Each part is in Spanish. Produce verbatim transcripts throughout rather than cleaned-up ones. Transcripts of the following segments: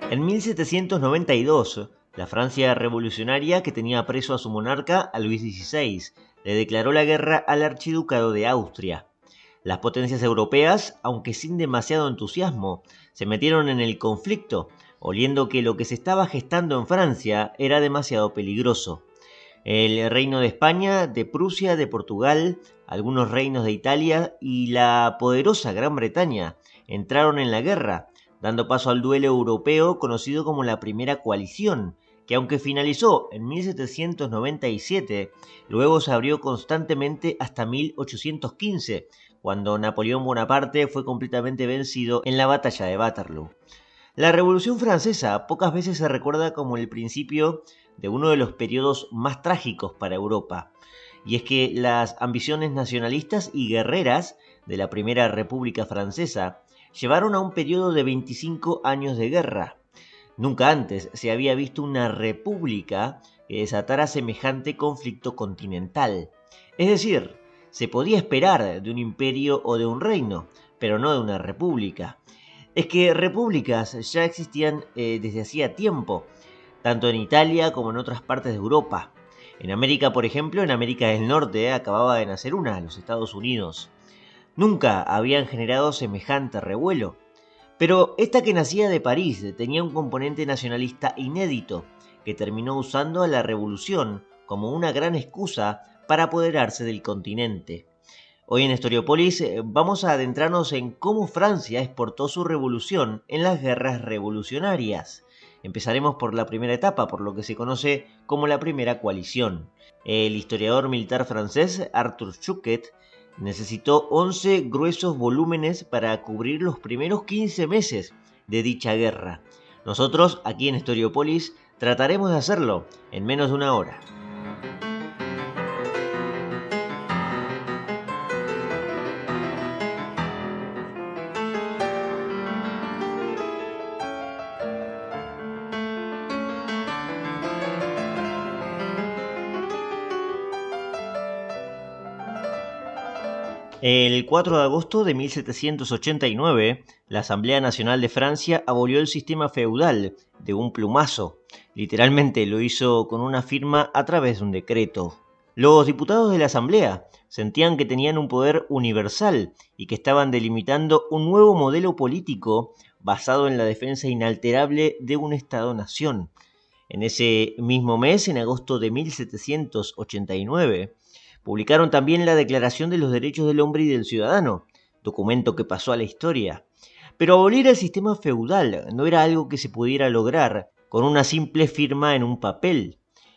En mil setecientos noventa y dos, la Francia revolucionaria, que tenía preso a su monarca, a Luis dieciséis, le declaró la guerra al archiducado de Austria. Las potencias europeas, aunque sin demasiado entusiasmo, se metieron en el conflicto, oliendo que lo que se estaba gestando en Francia era demasiado peligroso. El reino de España, de Prusia, de Portugal, algunos reinos de Italia y la poderosa Gran Bretaña entraron en la guerra, dando paso al duelo europeo conocido como la Primera Coalición, que aunque finalizó en mil setecientos noventa y siete, luego se abrió constantemente hasta mil ochocientos quince, cuando Napoleón Bonaparte fue completamente vencido en la batalla de Waterloo. La Revolución Francesa pocas veces se recuerda como el principio de uno de los periodos más trágicos para Europa, y es que las ambiciones nacionalistas y guerreras de la Primera República Francesa llevaron a un periodo de veinticinco años de guerra. Nunca antes se había visto una república que desatara semejante conflicto continental. Es decir, se podía esperar de un imperio o de un reino, pero no de una república. Es que repúblicas ya existían eh, desde hacía tiempo, tanto en Italia como en otras partes de Europa. En América, por ejemplo, en América del Norte eh, acababa de nacer una, los Estados Unidos. Nunca habían generado semejante revuelo. Pero esta que nacía de París tenía un componente nacionalista inédito, que terminó usando a la revolución como una gran excusa para apoderarse del continente. Hoy en Historiopolis vamos a adentrarnos en cómo Francia exportó su revolución en las guerras revolucionarias. Empezaremos por la primera etapa, por lo que se conoce como la Primera Coalición. El historiador militar francés Arthur Chuquet necesitó once gruesos volúmenes para cubrir los primeros quince meses de dicha guerra. Nosotros, aquí en Historiopolis, trataremos de hacerlo en menos de una hora. El cuatro de agosto de mil setecientos ochenta y nueve, la Asamblea Nacional de Francia abolió el sistema feudal de un plumazo. Literalmente lo hizo con una firma a través de un decreto. Los diputados de la Asamblea sentían que tenían un poder universal y que estaban delimitando un nuevo modelo político basado en la defensa inalterable de un Estado-nación. En ese mismo mes, en agosto de mil setecientos ochenta y nueve, publicaron también la Declaración de los Derechos del Hombre y del Ciudadano, documento que pasó a la historia. Pero abolir el sistema feudal no era algo que se pudiera lograr con una simple firma en un papel.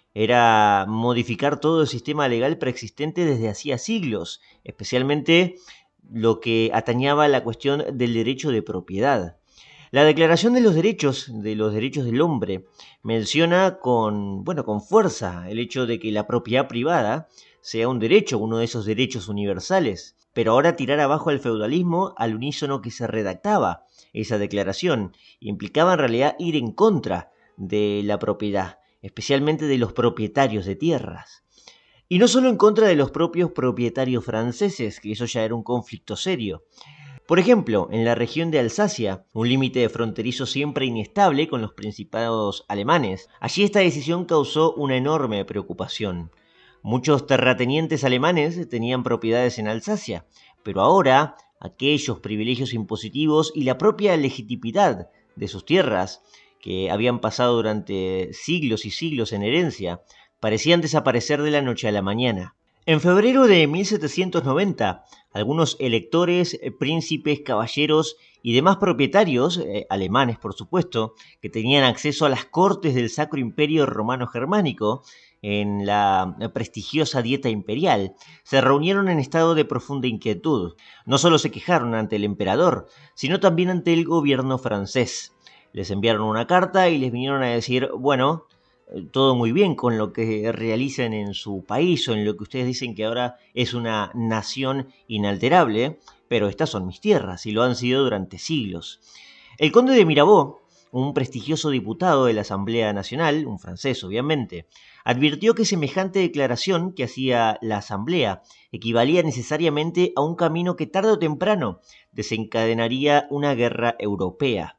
Era modificar todo el sistema legal preexistente desde hacía siglos, especialmente lo que atañaba a la cuestión del derecho de propiedad. La Declaración de los Derechos de los Derechos del Hombre menciona con, bueno, con fuerza el hecho de que la propiedad privada sea un derecho, uno de esos derechos universales. Pero ahora tirar abajo al feudalismo al unísono que se redactaba esa declaración implicaba en realidad ir en contra de la propiedad, especialmente de los propietarios de tierras. Y no solo en contra de los propios propietarios franceses, que eso ya era un conflicto serio. Por ejemplo, en la región de Alsacia, un límite fronterizo siempre inestable con los principados alemanes, allí esta decisión causó una enorme preocupación. Muchos terratenientes alemanes tenían propiedades en Alsacia, pero ahora aquellos privilegios impositivos y la propia legitimidad de sus tierras, que habían pasado durante siglos y siglos en herencia, parecían desaparecer de la noche a la mañana. En febrero de mil setecientos noventa, algunos electores, príncipes, caballeros y demás propietarios, eh, alemanes por supuesto, que tenían acceso a las cortes del Sacro Imperio Romano Germánico, en la prestigiosa Dieta Imperial, se reunieron en estado de profunda inquietud. No solo se quejaron ante el emperador, sino también ante el gobierno francés. Les enviaron una carta y les vinieron a decir, bueno, todo muy bien con lo que realicen en su país o en lo que ustedes dicen que ahora es una nación inalterable, pero estas son mis tierras y lo han sido durante siglos. El conde de Mirabeau, un prestigioso diputado de la Asamblea Nacional, un francés obviamente, advirtió que semejante declaración que hacía la Asamblea equivalía necesariamente a un camino que tarde o temprano desencadenaría una guerra europea.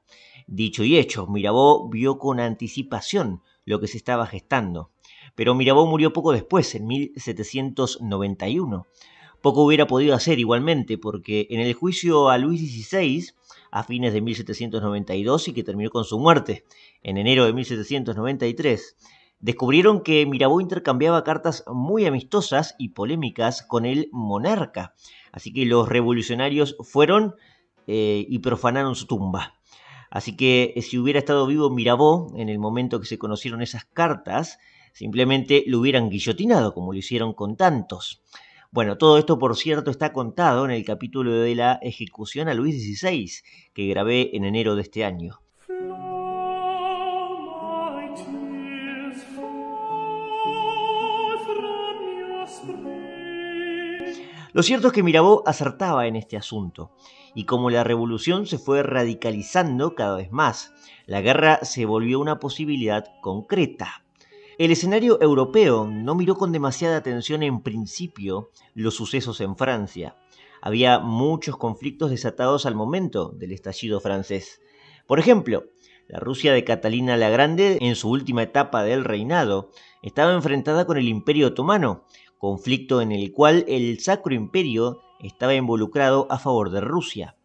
Dicho y hecho, Mirabeau vio con anticipación lo que se estaba gestando. Pero Mirabeau murió poco después, en mil setecientos noventa y uno. Poco hubiera podido hacer igualmente, porque en el juicio a Luis dieciséis, a fines de mil setecientos noventa y dos y que terminó con su muerte en enero de mil setecientos noventa y tres, descubrieron que Mirabeau intercambiaba cartas muy amistosas y polémicas con el monarca. Así que los revolucionarios fueron eh, y profanaron su tumba. Así que si hubiera estado vivo Mirabeau en el momento que se conocieron esas cartas, simplemente lo hubieran guillotinado, como lo hicieron con tantos. Bueno, todo esto, por cierto, está contado en el capítulo de la ejecución a Luis dieciséis, que grabé en enero de este año. Lo cierto es que Mirabeau acertaba en este asunto, y como la revolución se fue radicalizando cada vez más, la guerra se volvió una posibilidad concreta. El escenario europeo no miró con demasiada atención en principio los sucesos en Francia. Había muchos conflictos desatados al momento del estallido francés. Por ejemplo, la Rusia de Catalina la Grande, en su última etapa del reinado, estaba enfrentada con el Imperio Otomano, conflicto en el cual el Sacro Imperio estaba involucrado a favor de Rusia.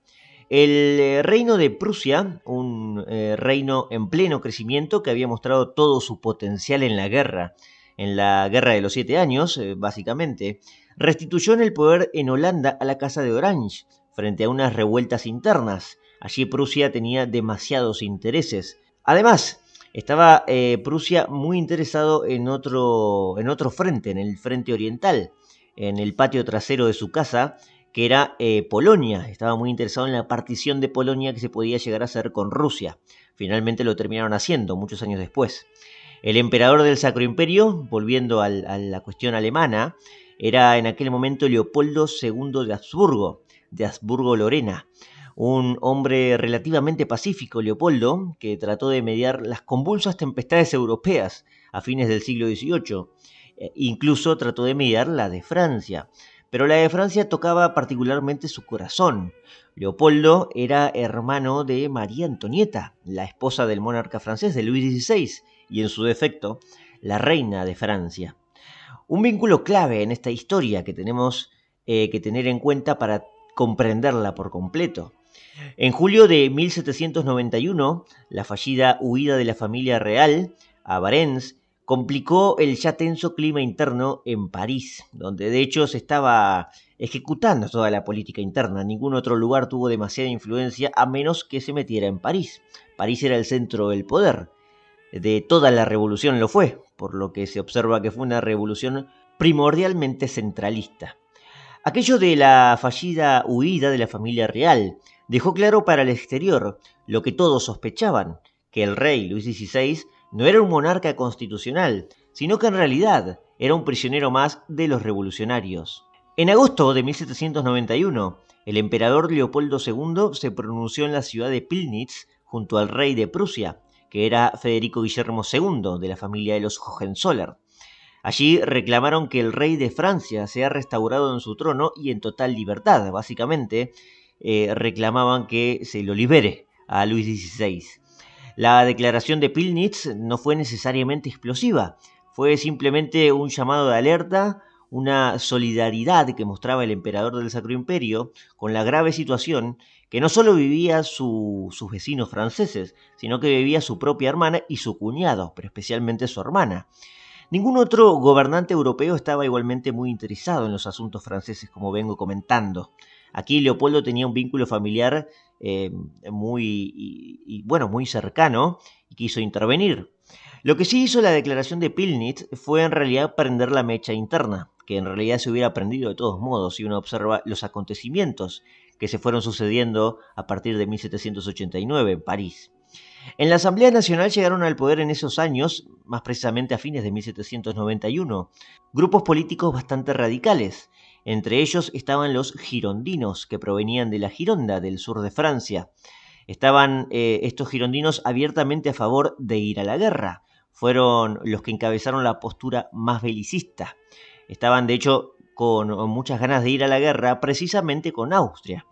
El reino de Prusia, un eh, reino en pleno crecimiento que había mostrado todo su potencial en la guerra, en la Guerra de los Siete Años, eh, básicamente, restituyó en el poder en Holanda a la Casa de Orange, frente a unas revueltas internas. Allí Prusia tenía demasiados intereses. Además, estaba eh, Prusia muy interesado en otro, en otro frente, en el frente oriental, en el patio trasero de su casa, que era eh, Polonia. Estaba muy interesado en la partición de Polonia que se podía llegar a hacer con Rusia. Finalmente lo terminaron haciendo, muchos años después. El emperador del Sacro Imperio, volviendo al, a la cuestión alemana, era en aquel momento Leopoldo segundo de Habsburgo, de Habsburgo-Lorena. Un hombre relativamente pacífico, Leopoldo, que trató de mediar las convulsas tempestades europeas a fines del siglo dieciocho. Eh, incluso trató de mediar la de Francia. Pero la de Francia tocaba particularmente su corazón. Leopoldo era hermano de María Antonieta, la esposa del monarca francés de Luis dieciséis, y en su defecto, la reina de Francia. Un vínculo clave en esta historia que tenemos eh, que tener en cuenta para comprenderla por completo. En julio de mil setecientos noventa y uno, la fallida huida de la familia real a Varennes complicó el ya tenso clima interno en París, donde de hecho se estaba ejecutando toda la política interna. Ningún otro lugar tuvo demasiada influencia a menos que se metiera en París. París era el centro del poder. De toda la revolución lo fue, por lo que se observa que fue una revolución primordialmente centralista. Aquello de la fallida huida de la familia real dejó claro para el exterior lo que todos sospechaban, que el rey Luis dieciséis no era un monarca constitucional, sino que en realidad era un prisionero más de los revolucionarios. En agosto de mil setecientos noventa y uno, el emperador Leopoldo segundo se pronunció en la ciudad de Pillnitz junto al rey de Prusia, que era Federico Guillermo segundo de la familia de los Hohenzollern. Allí reclamaron que el rey de Francia sea restaurado en su trono y en total libertad. Básicamente eh, reclamaban que se lo libere a Luis dieciséis. La declaración de Pillnitz no fue necesariamente explosiva, fue simplemente un llamado de alerta, una solidaridad que mostraba el emperador del Sacro Imperio con la grave situación que no solo vivía su, sus vecinos franceses, sino que vivía su propia hermana y su cuñado, pero especialmente su hermana. Ningún otro gobernante europeo estaba igualmente muy interesado en los asuntos franceses, como vengo comentando. Aquí Leopoldo tenía un vínculo familiar eh, muy, y, y, bueno, muy cercano y quiso intervenir. Lo que sí hizo la declaración de Pillnitz fue en realidad prender la mecha interna, que en realidad se hubiera prendido de todos modos si uno observa los acontecimientos que se fueron sucediendo a partir de mil setecientos ochenta y nueve en París. En la Asamblea Nacional llegaron al poder en esos años, más precisamente a fines de mil setecientos noventa y uno, grupos políticos bastante radicales. Entre ellos estaban los girondinos, que provenían de la Gironda, del sur de Francia. Estaban eh, estos girondinos abiertamente a favor de ir a la guerra. Fueron los que encabezaron la postura más belicista. Estaban, de hecho, con muchas ganas de ir a la guerra, precisamente con Austria,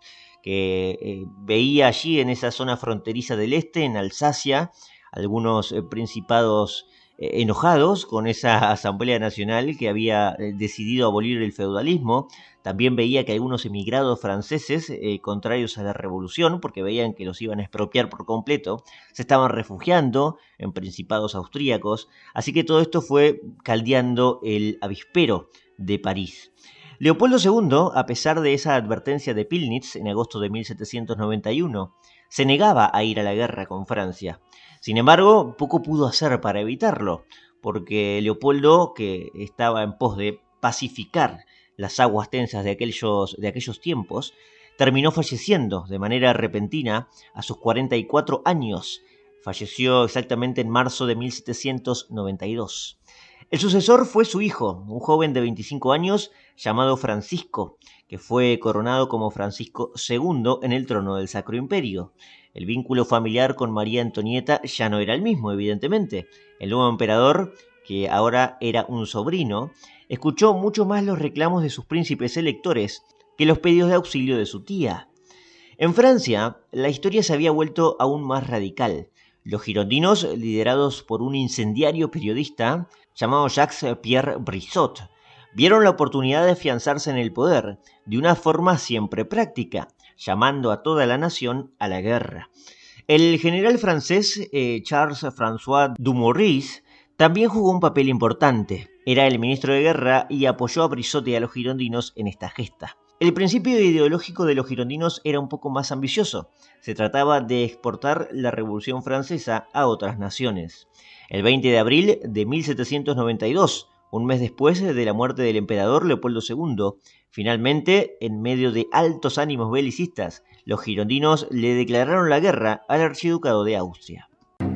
que eh, veía allí en esa zona fronteriza del este, en Alsacia, algunos eh, principados eh, enojados con esa Asamblea Nacional que había eh, decidido abolir el feudalismo. También veía que algunos emigrados franceses, eh, contrarios a la revolución, porque veían que los iban a expropiar por completo, se estaban refugiando en principados austríacos. Así que todo esto fue caldeando el avispero de París. Leopoldo segundo, a pesar de esa advertencia de Pillnitz en agosto de mil setecientos noventa y uno, se negaba a ir a la guerra con Francia. Sin embargo, poco pudo hacer para evitarlo, porque Leopoldo, que estaba en pos de pacificar las aguas tensas de aquellos, de aquellos tiempos, terminó falleciendo de manera repentina a sus cuarenta y cuatro años. Falleció exactamente en marzo de mil setecientos noventa y dos. El sucesor fue su hijo, un joven de veinticinco años llamado Francisco, que fue coronado como Francisco segundo en el trono del Sacro Imperio. El vínculo familiar con María Antonieta ya no era el mismo, evidentemente. El nuevo emperador, que ahora era un sobrino, escuchó mucho más los reclamos de sus príncipes electores que los pedidos de auxilio de su tía. En Francia, la historia se había vuelto aún más radical. Los girondinos, liderados por un incendiario periodista llamado Jacques-Pierre Brissot, vieron la oportunidad de afianzarse en el poder de una forma siempre práctica, llamando a toda la nación a la guerra. El general francés eh, Charles-François Dumouriez también jugó un papel importante. Era el ministro de guerra y apoyó a Brissot y a los girondinos en esta gesta. El principio ideológico de los girondinos era un poco más ambicioso. Se trataba de exportar la Revolución Francesa a otras naciones. El veinte de abril de mil setecientos noventa y dos, un mes después de la muerte del emperador Leopoldo segundo, finalmente, en medio de altos ánimos belicistas, los girondinos le declararon la guerra al archiducado de Austria.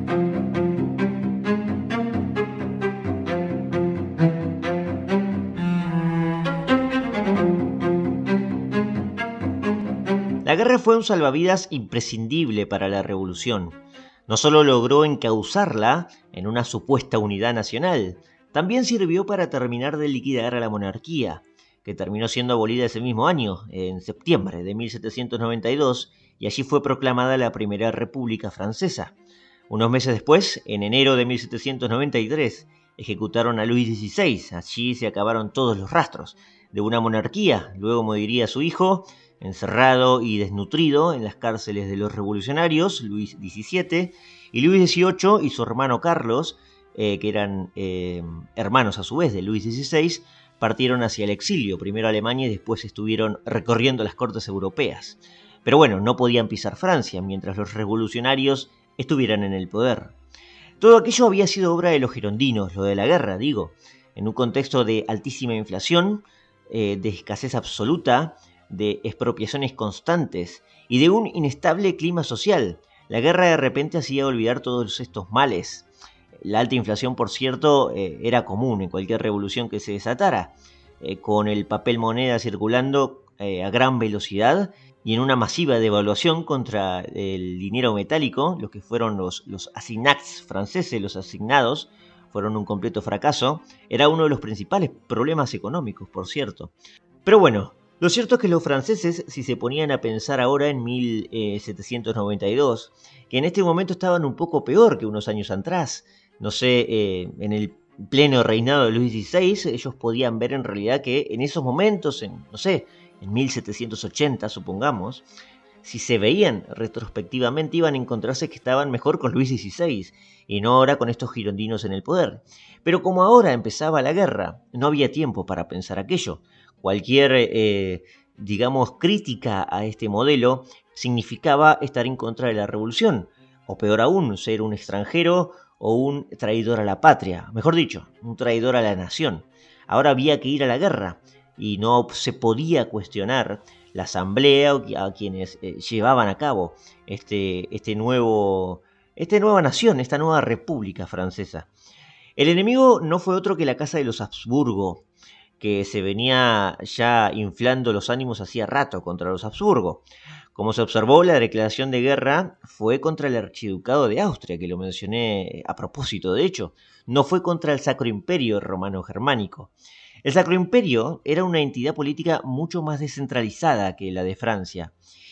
La guerra fue un salvavidas imprescindible para la revolución. No solo logró encauzarla en una supuesta unidad nacional, también sirvió para terminar de liquidar a la monarquía, que terminó siendo abolida ese mismo año, en septiembre de mil setecientos noventa y dos, y allí fue proclamada la Primera República Francesa. Unos meses después, en enero de mil setecientos noventa y tres, ejecutaron a Luis dieciséis. Allí se acabaron todos los rastros de una monarquía, luego moriría su hijo, encerrado y desnutrido en las cárceles de los revolucionarios, Luis diecisiete, y Luis dieciocho y su hermano Carlos, eh, que eran eh, hermanos a su vez de Luis dieciséis, partieron hacia el exilio, primero a Alemania y después estuvieron recorriendo las cortes europeas. Pero bueno, no podían pisar Francia mientras los revolucionarios estuvieran en el poder. Todo aquello había sido obra de los girondinos, lo de la guerra, digo, en un contexto de altísima inflación, eh, de escasez absoluta, de expropiaciones constantes y de un inestable clima social. La guerra de repente hacía olvidar todos estos males. La alta inflación, por cierto, eh, era común en cualquier revolución que se desatara, eh, con el papel moneda circulando eh, a gran velocidad y en una masiva devaluación contra el dinero metálico. Los que fueron los, los assignats franceses, los asignados, fueron un completo fracaso. Era uno de los principales problemas económicos, por cierto. Pero bueno, lo cierto es que los franceses, si se ponían a pensar ahora en mil setecientos noventa y dos, que en este momento estaban un poco peor que unos años atrás, no sé, eh, en el pleno reinado de Luis dieciséis, ellos podían ver en realidad que en esos momentos, en, no sé, en mil setecientos ochenta, supongamos, si se veían retrospectivamente iban a encontrarse que estaban mejor con Luis dieciséis y no ahora con estos girondinos en el poder. Pero como ahora empezaba la guerra, no había tiempo para pensar aquello. Cualquier, eh, digamos, crítica a este modelo significaba estar en contra de la revolución, o peor aún, ser un extranjero o un traidor a la patria, mejor dicho, un traidor a la nación. Ahora había que ir a la guerra y no se podía cuestionar la asamblea o a quienes eh, llevaban a cabo este, este nuevo, esta nueva nación, esta nueva república francesa. El enemigo no fue otro que la casa de los Habsburgo, que se venía ya inflando los ánimos hacía rato contra los Habsburgo. Como se observó, la declaración de guerra fue contra el archiducado de Austria, que lo mencioné a propósito, de hecho, no fue contra el Sacro Imperio Romano-Germánico. El Sacro Imperio era una entidad política mucho más descentralizada que la de Francia,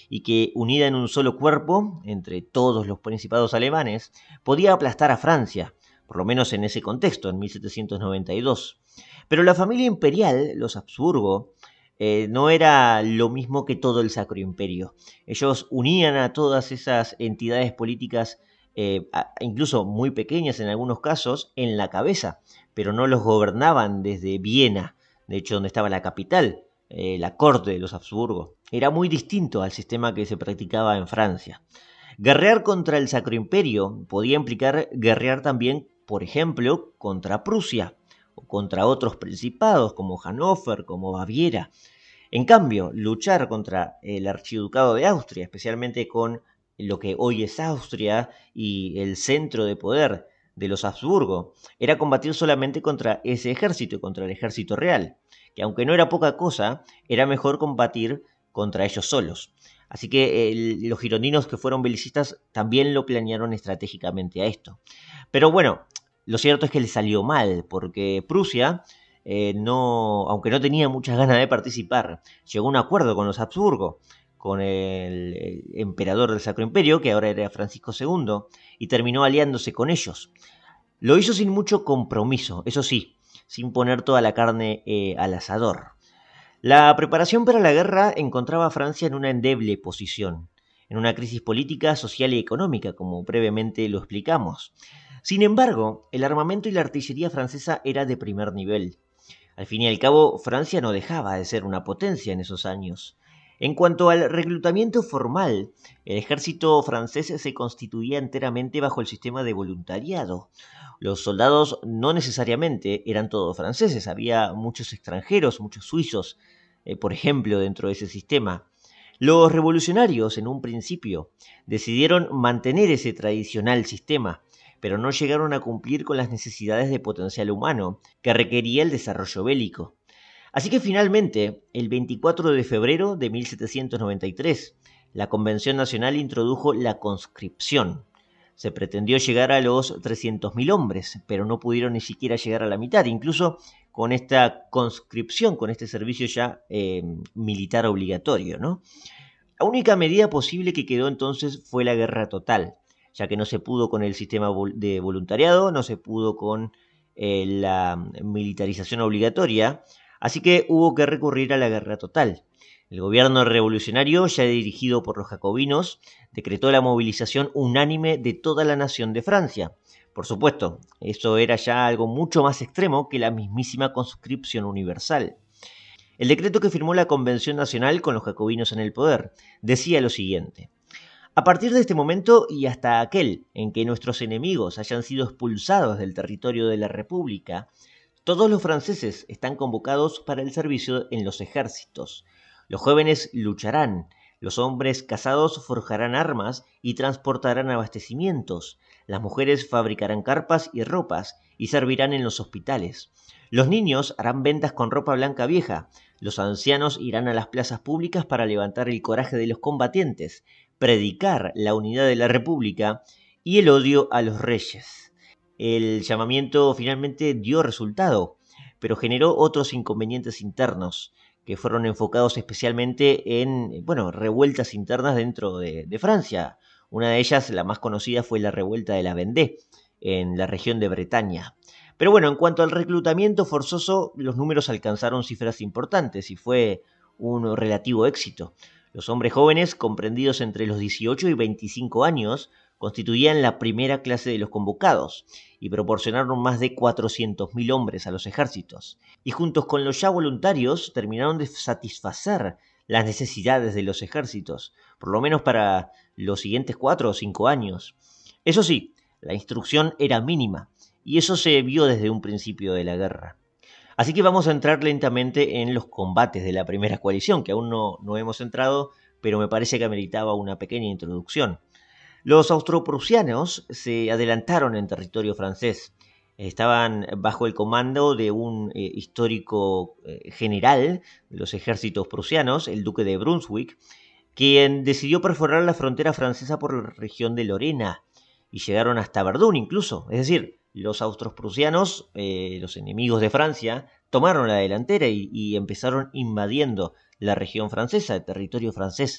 y que, unida en un solo cuerpo, entre todos los principados alemanes, podía aplastar a Francia, por lo menos en ese contexto, en mil setecientos noventa y dos. Pero la familia imperial, los Habsburgo, eh, no era lo mismo que todo el Sacro Imperio. Ellos unían a todas esas entidades políticas, eh, a, incluso muy pequeñas en algunos casos, en la cabeza, pero no los gobernaban desde Viena, de hecho donde estaba la capital, eh, la corte de los Habsburgo. Era muy distinto al sistema que se practicaba en Francia. Guerrear contra el Sacro Imperio podía implicar guerrear también, por ejemplo, contra Prusia o contra otros principados como Hannover, como Baviera. En cambio, luchar contra el Archiducado de Austria, especialmente con lo que hoy es Austria y el centro de poder de los Habsburgo, era combatir solamente contra ese ejército, contra el ejército real, que aunque no era poca cosa, era mejor combatir contra ellos solos. Así que eh, los girondinos que fueron belicistas también lo planearon estratégicamente a esto. Pero bueno, lo cierto es que les salió mal, porque Prusia, eh, no, aunque no tenía muchas ganas de participar, llegó a un acuerdo con los Habsburgo, con el, el emperador del Sacro Imperio, que ahora era Francisco segundo, y terminó aliándose con ellos. Lo hizo sin mucho compromiso, eso sí, sin poner toda la carne eh, al asador. La preparación para la guerra encontraba a Francia en una endeble posición, en una crisis política, social y económica, como brevemente lo explicamos. Sin embargo, el armamento y la artillería francesa era de primer nivel. Al fin y al cabo, Francia no dejaba de ser una potencia en esos años. En cuanto al reclutamiento formal, el ejército francés se constituía enteramente bajo el sistema de voluntariado. Los soldados no necesariamente eran todos franceses, había muchos extranjeros, muchos suizos, eh, por ejemplo, dentro de ese sistema. Los revolucionarios, en un principio, decidieron mantener ese tradicional sistema, pero no llegaron a cumplir con las necesidades de potencial humano que requería el desarrollo bélico. Así que finalmente, el veinticuatro de febrero de mil setecientos noventa y tres, la Convención Nacional introdujo la conscripción. Se pretendió llegar a los trescientos mil hombres, pero no pudieron ni siquiera llegar a la mitad, incluso con esta conscripción, con este servicio ya eh, militar obligatorio, ¿no? La única medida posible que quedó entonces fue la guerra total, ya que no se pudo con el sistema de voluntariado, no se pudo con eh, la militarización obligatoria, así que hubo que recurrir a la guerra total. El gobierno revolucionario, ya dirigido por los jacobinos, decretó la movilización unánime de toda la nación de Francia. Por supuesto, eso era ya algo mucho más extremo que la mismísima conscripción universal. El decreto que firmó la Convención Nacional con los jacobinos en el poder decía lo siguiente: a partir de este momento y hasta aquel en que nuestros enemigos hayan sido expulsados del territorio de la República, todos los franceses están convocados para el servicio en los ejércitos. Los jóvenes lucharán, los hombres casados forjarán armas y transportarán abastecimientos, las mujeres fabricarán carpas y ropas y servirán en los hospitales. Los niños harán ventas con ropa blanca vieja, los ancianos irán a las plazas públicas para levantar el coraje de los combatientes, predicar la unidad de la República y el odio a los reyes. El llamamiento finalmente dio resultado, pero generó otros inconvenientes internos que fueron enfocados especialmente en, bueno, revueltas internas dentro de, de Francia. Una de ellas, la más conocida, fue la revuelta de la Vendée, en la región de Bretaña. Pero bueno, en cuanto al reclutamiento forzoso, los números alcanzaron cifras importantes y fue un relativo éxito. Los hombres jóvenes, comprendidos entre los dieciocho y veinticinco años, constituían la primera clase de los convocados y proporcionaron más de cuatrocientos mil hombres a los ejércitos. Y juntos con los ya voluntarios terminaron de satisfacer las necesidades de los ejércitos, por lo menos para los siguientes cuatro o cinco años. Eso sí, la instrucción era mínima, y eso se vio desde un principio de la guerra. Así que vamos a entrar lentamente en los combates de la primera coalición, que aún no, no hemos entrado, pero me parece que ameritaba una pequeña introducción. Los austroprusianos se adelantaron en territorio francés. Estaban bajo el comando de un eh, histórico eh, general de los ejércitos prusianos, el duque de Brunswick, quien decidió perforar la frontera francesa por la región de Lorena, y llegaron hasta Verdún incluso. Es decir, los austroprusianos, eh, los enemigos de Francia, tomaron la delantera y, y empezaron invadiendo la región francesa, el territorio francés.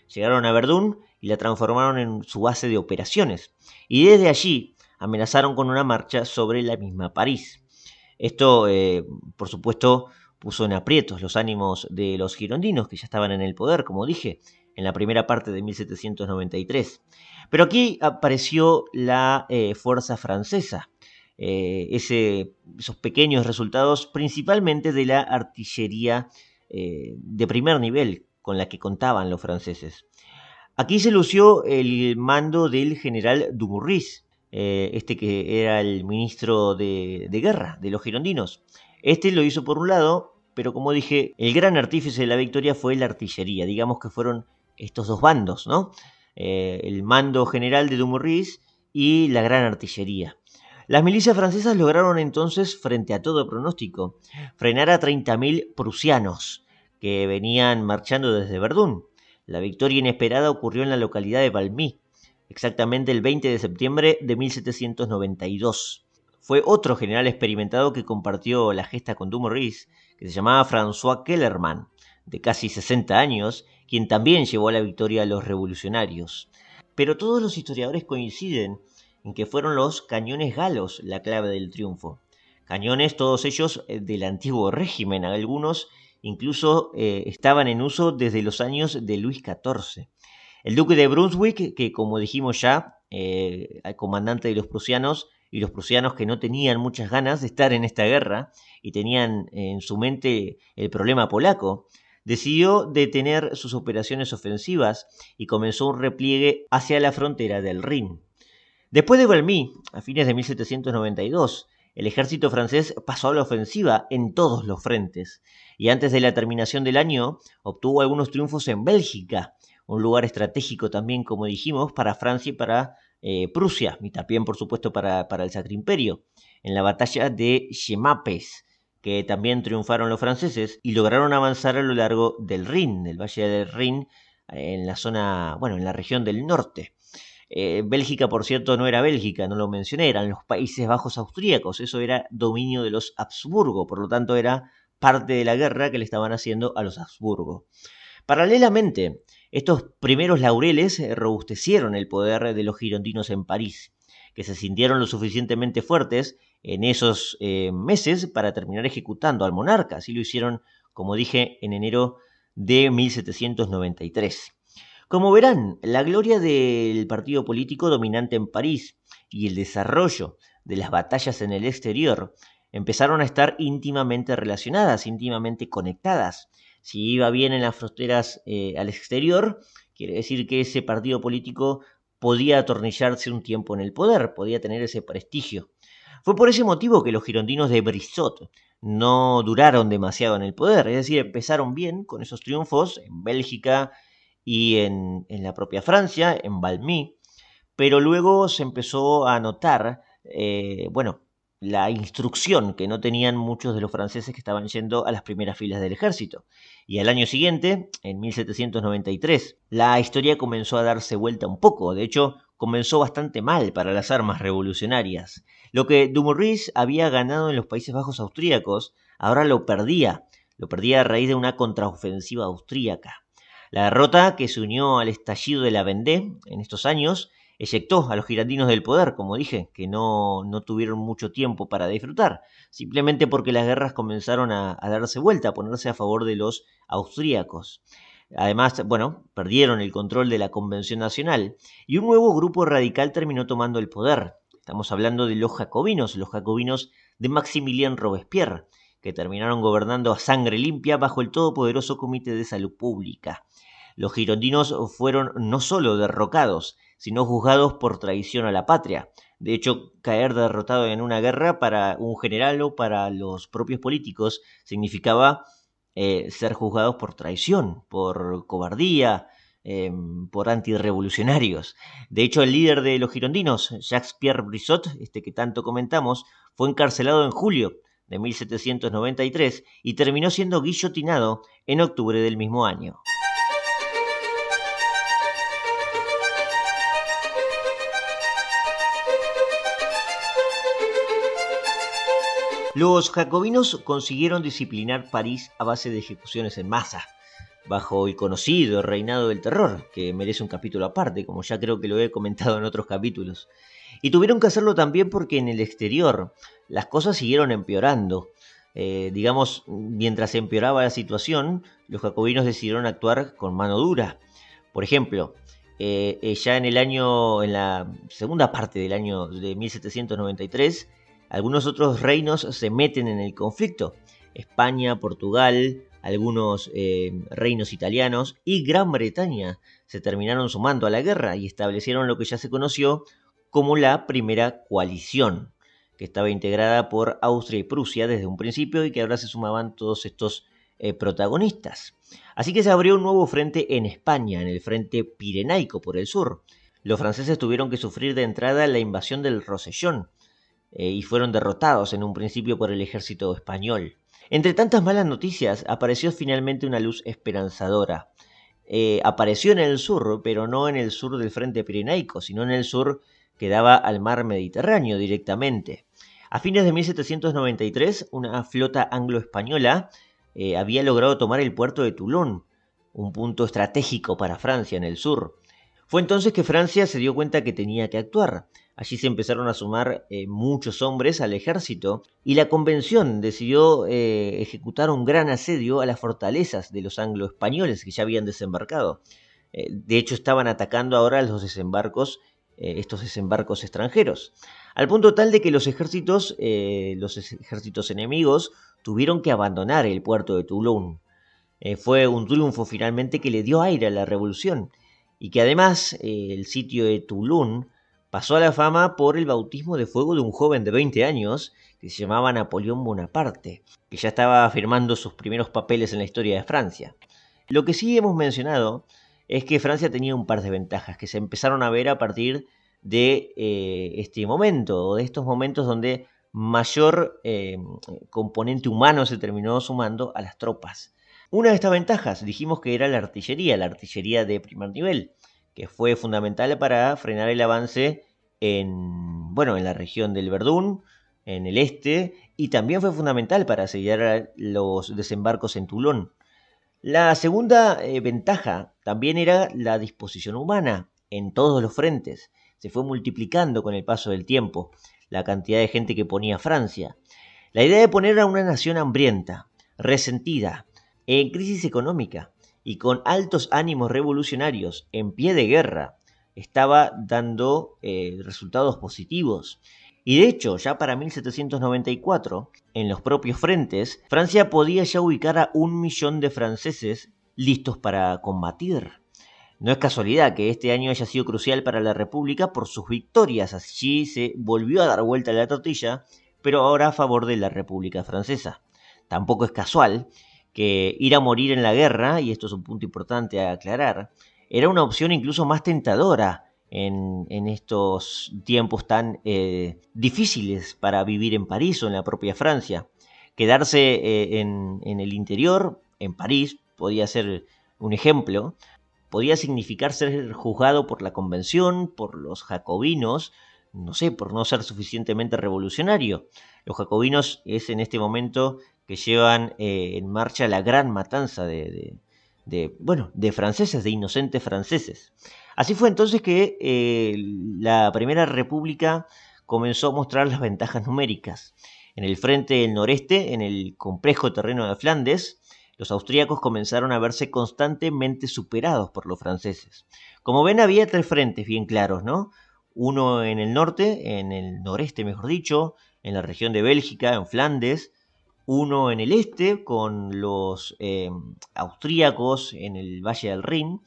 Llegaron a Verdún y la transformaron en su base de operaciones, y desde allí amenazaron con una marcha sobre la misma París. Esto, eh, por supuesto, puso en aprietos los ánimos de los girondinos, que ya estaban en el poder, como dije, en la primera parte de mil setecientos noventa y tres. Pero aquí apareció la eh, fuerza francesa, eh, ese, esos pequeños resultados principalmente de la artillería eh, de primer nivel con la que contaban los franceses. Aquí se lució el mando del general Dumouriez, eh, este que era el ministro de, de guerra de los girondinos. Este lo hizo por un lado, pero como dije, el gran artífice de la victoria fue la artillería. Digamos que fueron estos dos bandos, ¿no? Eh, el mando general de Dumouriez y la gran artillería. Las milicias francesas lograron entonces, frente a todo pronóstico, frenar a treinta mil prusianos que venían marchando desde Verdún. La victoria inesperada ocurrió en la localidad de Valmy, exactamente el veinte de septiembre de mil setecientos noventa y dos. Fue otro general experimentado que compartió la gesta con Dumouriez, que se llamaba François Kellerman, de casi sesenta años, quien también llevó a la victoria a los revolucionarios. Pero todos los historiadores coinciden en que fueron los cañones galos la clave del triunfo. Cañones, todos ellos del antiguo régimen, algunos incluso eh, estaban en uso desde los años de Luis catorce. El duque de Brunswick, que como dijimos ya, eh, el comandante de los prusianos, y los prusianos que no tenían muchas ganas de estar en esta guerra y tenían en su mente el problema polaco, decidió detener sus operaciones ofensivas y comenzó un repliegue hacia la frontera del Rin. Después de Valmy, a fines de mil setecientos noventa y dos, el ejército francés pasó a la ofensiva en todos los frentes, y antes de la terminación del año obtuvo algunos triunfos en Bélgica, un lugar estratégico también, como dijimos, para Francia y para eh, Prusia, y también, por supuesto, para, para el Sacro Imperio, en la batalla de Jemmapes, que también triunfaron los franceses y lograron avanzar a lo largo del Rin, del Valle del Rin, en la zona, bueno, en la región del norte. Eh, Bélgica, por cierto, no era Bélgica, no lo mencioné, eran los Países Bajos austríacos, eso era dominio de los Habsburgo, por lo tanto era parte de la guerra que le estaban haciendo a los Habsburgo. Paralelamente, estos primeros laureles robustecieron el poder de los girondinos en París, que se sintieron lo suficientemente fuertes en esos eh, meses para terminar ejecutando al monarca. Así lo hicieron, como dije, en enero de mil setecientos noventa y tres. Como verán, la gloria del partido político dominante en París y el desarrollo de las batallas en el exterior empezaron a estar íntimamente relacionadas, íntimamente conectadas. Si iba bien en las fronteras eh, al exterior, quiere decir que ese partido político podía atornillarse un tiempo en el poder, podía tener ese prestigio. Fue por ese motivo que los girondinos de Brissot no duraron demasiado en el poder, es decir, empezaron bien con esos triunfos en Bélgica y en, en la propia Francia, en Valmy, pero luego se empezó a notar, eh, bueno, la instrucción que no tenían muchos de los franceses que estaban yendo a las primeras filas del ejército. Y al año siguiente, en mil setecientos noventa y tres, la historia comenzó a darse vuelta un poco. De hecho, comenzó bastante mal para las armas revolucionarias. Lo que Dumouriez había ganado en los Países Bajos austríacos, ahora lo perdía. Lo perdía a raíz de una contraofensiva austríaca. La derrota, que se unió al estallido de la Vendée en estos años, eyectó a los girondinos del poder, como dije, que no, no tuvieron mucho tiempo para disfrutar, simplemente porque las guerras comenzaron a, a darse vuelta, a ponerse a favor de los austríacos. Además, bueno, perdieron el control de la Convención Nacional y un nuevo grupo radical terminó tomando el poder. Estamos hablando de los jacobinos, los jacobinos de Maximilien Robespierre, que terminaron gobernando a sangre limpia bajo el todopoderoso Comité de Salud Pública. Los girondinos fueron no solo derrocados, sino juzgados por traición a la patria. De hecho, caer derrotado en una guerra para un general o para los propios políticos significaba eh, ser juzgados por traición, por cobardía, eh, por antirrevolucionarios. De hecho, el líder de los girondinos, Jacques-Pierre Brissot, este que tanto comentamos, fue encarcelado en julio de mil setecientos noventa y tres y terminó siendo guillotinado en octubre del mismo año. Los jacobinos consiguieron disciplinar París a base de ejecuciones en masa. bajo el conocido reinado del terror, que merece un capítulo aparte, como ya creo que lo he comentado en otros capítulos. Y tuvieron que hacerlo también porque en el exterior las cosas siguieron empeorando. Eh, digamos, mientras empeoraba la situación, los jacobinos decidieron actuar con mano dura. Por ejemplo, eh, eh, ya en el año, en la segunda parte del año de mil setecientos noventa y tres, algunos otros reinos se meten en el conflicto. España, Portugal, algunos eh, reinos italianos y Gran Bretaña se terminaron sumando a la guerra y establecieron lo que ya se conoció como la Primera Coalición, que estaba integrada por Austria y Prusia desde un principio y que ahora se sumaban todos estos eh, protagonistas. Así que se abrió un nuevo frente en España, en el frente pirenaico por el sur. Los franceses tuvieron que sufrir de entrada la invasión del Rosellón eh, y fueron derrotados en un principio por el ejército español. Entre tantas malas noticias, apareció finalmente una luz esperanzadora. Eh, apareció en el sur, pero no en el sur del frente pirenaico, sino en el sur que daba al mar Mediterráneo directamente. A fines de mil setecientos noventa y tres, una flota anglo-española eh, había logrado tomar el puerto de Toulon, un punto estratégico para Francia en el sur. Fue entonces que Francia se dio cuenta que tenía que actuar. Allí se empezaron a sumar eh, muchos hombres al ejército y la convención decidió eh, ejecutar un gran asedio a las fortalezas de los anglo-españoles que ya habían desembarcado. Eh, de hecho, estaban atacando ahora los desembarcos, eh, estos desembarcos extranjeros, al punto tal de que los ejércitos, eh, los ejércitos enemigos tuvieron que abandonar el puerto de Toulon. Eh, fue un triunfo finalmente que le dio aire a la revolución y que además eh, el sitio de Toulon pasó a la fama por el bautismo de fuego de un joven de veinte años que se llamaba Napoleón Bonaparte, que ya estaba firmando sus primeros papeles en la historia de Francia. Lo que sí hemos mencionado es que Francia tenía un par de ventajas que se empezaron a ver a partir de eh, este momento, o de estos momentos donde mayor eh, componente humano se terminó sumando a las tropas. Una de estas ventajas dijimos que era la artillería, la artillería de primer nivel, que fue fundamental para frenar el avance en, bueno, en la región del Verdún, en el este, y también fue fundamental para sellar los desembarcos en Toulon. La segunda eh, ventaja también era la disposición humana en todos los frentes. Se fue multiplicando con el paso del tiempo la cantidad de gente que ponía Francia. La idea de poner a una nación hambrienta, resentida, en crisis económica y con altos ánimos revolucionarios en pie de guerra, estaba dando eh, resultados positivos. Y de hecho, ya para mil setecientos noventa y cuatro, en los propios frentes, Francia podía ya ubicar a un millón de franceses listos para combatir. No es casualidad que este año haya sido crucial para la República por sus victorias. Allí se volvió a dar vuelta la tortilla, pero ahora a favor de la República Francesa. Tampoco es casual que ir a morir en la guerra, y esto es un punto importante a aclarar, era una opción incluso más tentadora en, en estos tiempos tan eh, difíciles para vivir en París o en la propia Francia. Quedarse eh, en, en el interior, en París, podía ser un ejemplo, podía significar ser juzgado por la convención, por los jacobinos, no sé, por no ser suficientemente revolucionario. Los jacobinos es en este momento que llevan eh, en marcha la gran matanza de, de, de, bueno, de franceses, de inocentes franceses. Así fue entonces que eh, la Primera República comenzó a mostrar las ventajas numéricas. En el frente del noreste, en el complejo terreno de Flandes, los austríacos comenzaron a verse constantemente superados por los franceses. Como ven, había tres frentes bien claros, ¿no? Uno en el norte, en el noreste mejor dicho, en la región de Bélgica, en Flandes. Uno en el este, con los eh, austríacos en el Valle del Rin.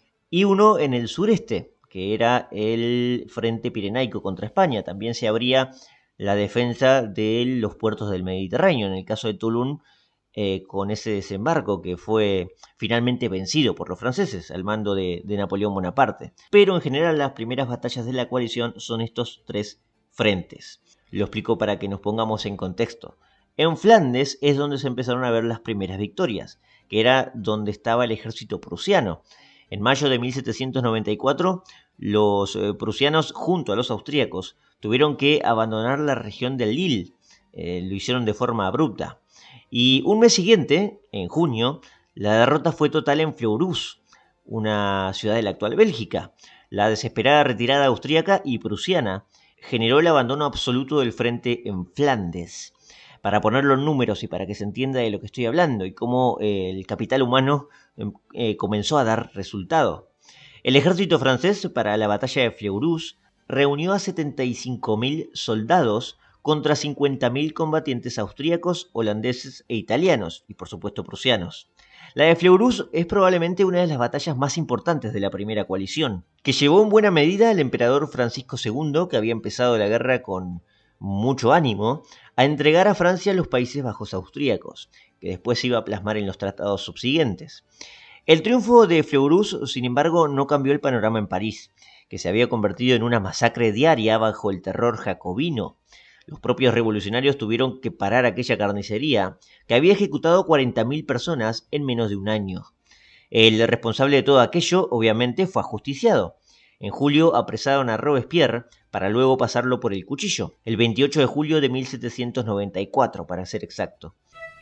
Y uno en el sureste, que era el frente pirenaico contra España. También se abría la defensa de los puertos del Mediterráneo, en el caso de Toulon, eh, con ese desembarco que fue finalmente vencido por los franceses al mando de, de Napoleón Bonaparte. Pero en general las primeras batallas de la coalición son estos tres frentes. Lo explico para que nos pongamos en contexto. En Flandes es donde se empezaron a ver las primeras victorias, que era donde estaba el ejército prusiano. En mayo de mil setecientos noventa y cuatro, los eh, prusianos, junto a los austríacos, tuvieron que abandonar la región del Lille. Eh, lo hicieron de forma abrupta. Y un mes siguiente, en junio, La derrota fue total en Fleurus, una ciudad de la actual Bélgica. La desesperada retirada austríaca y prusiana generó el abandono absoluto del frente en Flandes. Para ponerlo en números y para que se entienda de lo que estoy hablando y cómo eh, el capital humano eh, comenzó a dar resultado. El ejército francés para la batalla de Fleurus reunió a setenta y cinco mil soldados contra cincuenta mil combatientes austríacos, holandeses e italianos, y por supuesto prusianos. La de Fleurus es probablemente una de las batallas más importantes de la primera coalición, que llevó en buena medida al emperador Francisco segundo, que había empezado la guerra con mucho ánimo, a entregar a Francia los Países Bajos austríacos, que después se iba a plasmar en los tratados subsiguientes. El triunfo de Fleurus, sin embargo, no cambió el panorama en París, que se había convertido en una masacre diaria bajo el terror jacobino. Los propios revolucionarios tuvieron que parar aquella carnicería, que había ejecutado cuarenta mil personas en menos de un año. El responsable de todo aquello, obviamente, fue ajusticiado. En julio apresaron a Robespierre para luego pasarlo por el cuchillo, el veintiocho de julio de mil setecientos noventa y cuatro, para ser exacto.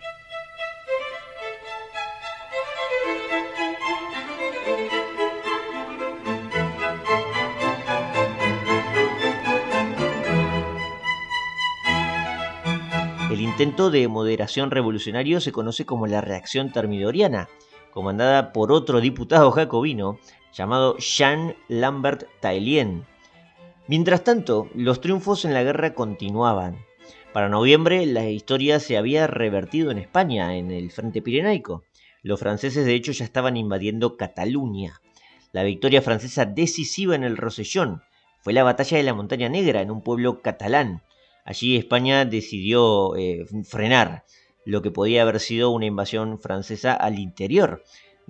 El intento de moderación revolucionario se conoce como la reacción termidoriana, comandada por otro diputado jacobino llamado Jean Lambert Tallien. Mientras tanto, los triunfos en la guerra continuaban. Para noviembre, la historia se había revertido en España, en el frente pirenaico. Los franceses, de hecho, ya estaban invadiendo Cataluña. La victoria francesa decisiva en el Rosellón fue la batalla de la Montaña Negra, en un pueblo catalán. Allí España decidió eh, frenar lo que podía haber sido una invasión francesa al interior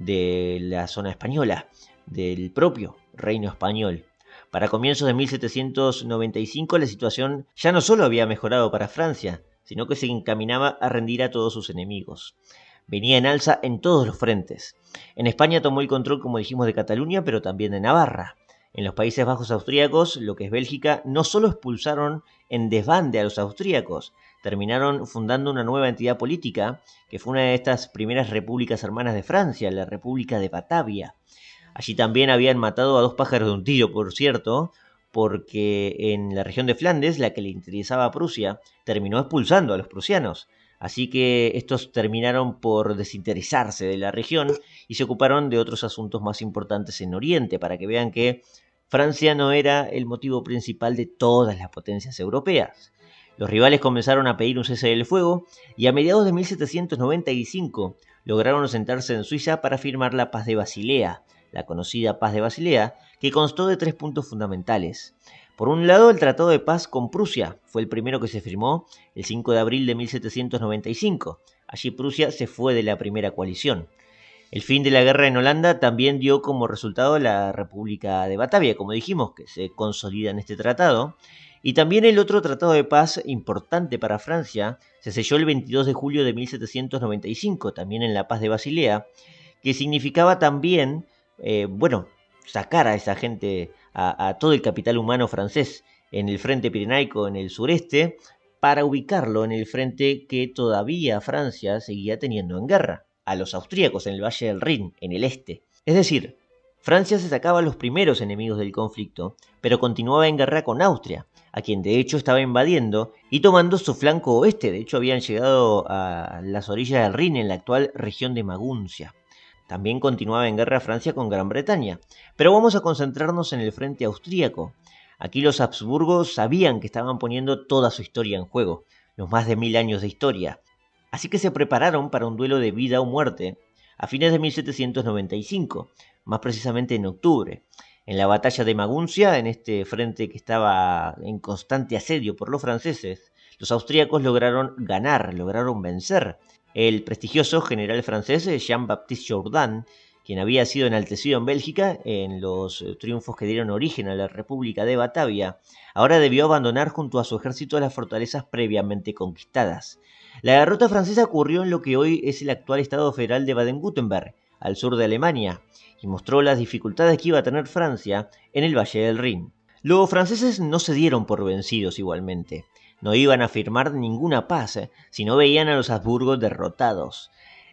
de la zona española, del propio reino español. Para comienzos de mil setecientos noventa y cinco la situación ya no solo había mejorado para Francia, sino que se encaminaba a rendir a todos sus enemigos. Venía en alza en todos los frentes. En España tomó el control, como dijimos, de Cataluña, pero también de Navarra. En los Países Bajos austríacos, lo que es Bélgica, no solo expulsaron en desbande a los austríacos, terminaron fundando una nueva entidad política, que fue una de estas primeras repúblicas hermanas de Francia, la República de Batavia. Allí también habían matado a dos pájaros de un tiro, por cierto, porque en la región de Flandes, la que le interesaba a Prusia, terminó expulsando a los prusianos. Así que estos terminaron por desinteresarse de la región y se ocuparon de otros asuntos más importantes en Oriente, para que vean que Francia no era el motivo principal de todas las potencias europeas. Los rivales comenzaron a pedir un cese del fuego y a mediados de mil setecientos noventa y cinco lograron sentarse en Suiza para firmar la Paz de Basilea, la conocida Paz de Basilea, que constó de tres puntos fundamentales. Por un lado, el Tratado de Paz con Prusia fue el primero que se firmó el cinco de abril de mil setecientos noventa y cinco. Allí Prusia se fue de la primera coalición. El fin de la guerra en Holanda también dio como resultado la República de Batavia, como dijimos, que se consolida en este tratado. Y también el otro tratado de paz importante para Francia se selló el veintidós de julio de mil setecientos noventa y cinco, también en la Paz de Basilea, que significaba también, eh, bueno, sacar a esa gente, a, a todo el capital humano francés en el frente pirenaico en el sureste, para ubicarlo en el frente que todavía Francia seguía teniendo en guerra, a los austríacos en el Valle del Rin, en el este. Es decir, Francia se sacaba a los primeros enemigos del conflicto, pero continuaba en guerra con Austria, a quien de hecho estaba invadiendo y tomando su flanco oeste. De hecho habían llegado a las orillas del Rin, en la actual región de Maguncia. También continuaba en guerra Francia con Gran Bretaña, pero vamos a concentrarnos en el frente austríaco. Aquí los Habsburgos sabían que estaban poniendo toda su historia en juego, los más de mil años de historia, así que se prepararon para un duelo de vida o muerte a fines de mil setecientos noventa y cinco, más precisamente en octubre. En la batalla de Maguncia, en este frente que estaba en constante asedio por los franceses, los austríacos lograron ganar, lograron vencer. El prestigioso general francés Jean-Baptiste Jourdan, quien había sido enaltecido en Bélgica en los triunfos que dieron origen a la República de Batavia, ahora debió abandonar junto a su ejército las fortalezas previamente conquistadas. La derrota francesa ocurrió en lo que hoy es el actual Estado Federal de Baden-Württemberg, al sur de Alemania, y mostró las dificultades que iba a tener Francia en el Valle del Rin. Los franceses no se dieron por vencidos igualmente. No iban a firmar ninguna paz si no veían a los Habsburgos derrotados.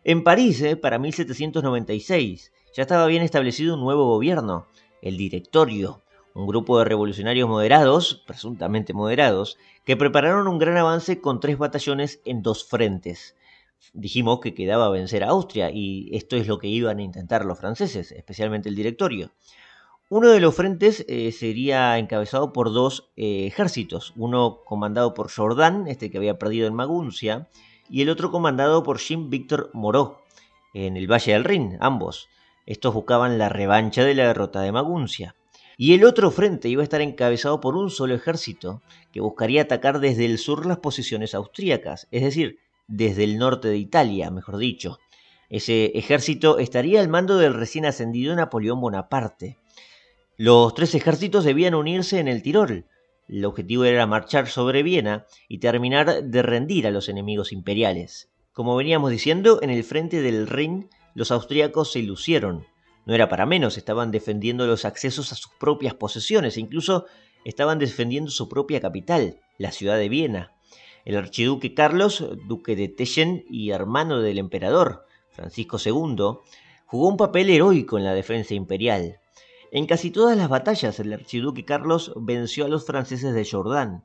En París, eh, para mil setecientos noventa y seis, ya estaba bien establecido un nuevo gobierno, el Directorio, un grupo de revolucionarios moderados, presuntamente moderados, que prepararon un gran avance con tres batallones en dos frentes. Dijimos que quedaba vencer a Austria y esto es lo que iban a intentar los franceses, especialmente el Directorio. Uno de los frentes eh, sería encabezado por dos eh, ejércitos, uno comandado por Jourdan, este que había perdido en Maguncia, y el otro comandado por Jean-Victor Moreau, en el Valle del Rin, ambos. Estos buscaban la revancha de la derrota de Maguncia. Y el otro frente iba a estar encabezado por un solo ejército, que buscaría atacar desde el sur las posiciones austríacas, es decir, desde el norte de Italia, mejor dicho. Ese ejército estaría al mando del recién ascendido Napoleón Bonaparte. Los tres ejércitos debían unirse en el Tirol. El objetivo era marchar sobre Viena y terminar de rendir a los enemigos imperiales. Como veníamos diciendo, en el frente del Rin los austríacos se lucieron. No era para menos, estaban defendiendo los accesos a sus propias posesiones e incluso estaban defendiendo su propia capital, la ciudad de Viena. El archiduque Carlos, duque de Teschen y hermano del emperador, Francisco segundo, jugó un papel heroico en la defensa imperial. En casi todas las batallas el archiduque Carlos venció a los franceses de Jourdan.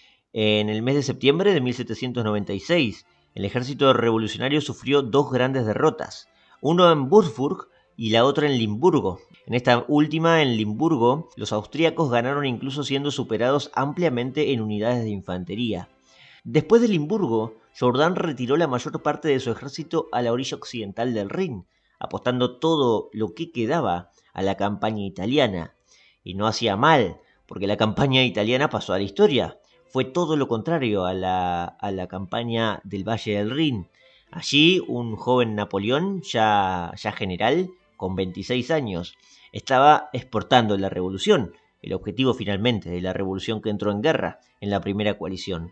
En el mes de septiembre de mil setecientos noventa y seis, el ejército revolucionario sufrió dos grandes derrotas, uno en Würzburg y la otra en Limburgo. En esta última, en Limburgo, los austríacos ganaron incluso siendo superados ampliamente en unidades de infantería. Después de Limburgo, Jourdan retiró la mayor parte de su ejército a la orilla occidental del Rin, apostando todo lo que quedaba a la campaña italiana. Y no hacía mal, porque la campaña italiana pasó a la historia. Fue todo lo contrario a la, a la campaña del Valle del Rin. Allí, un joven Napoleón, ya, ya general, con veintiséis años, estaba exportando la revolución, el objetivo finalmente de la revolución que entró en guerra en la primera coalición.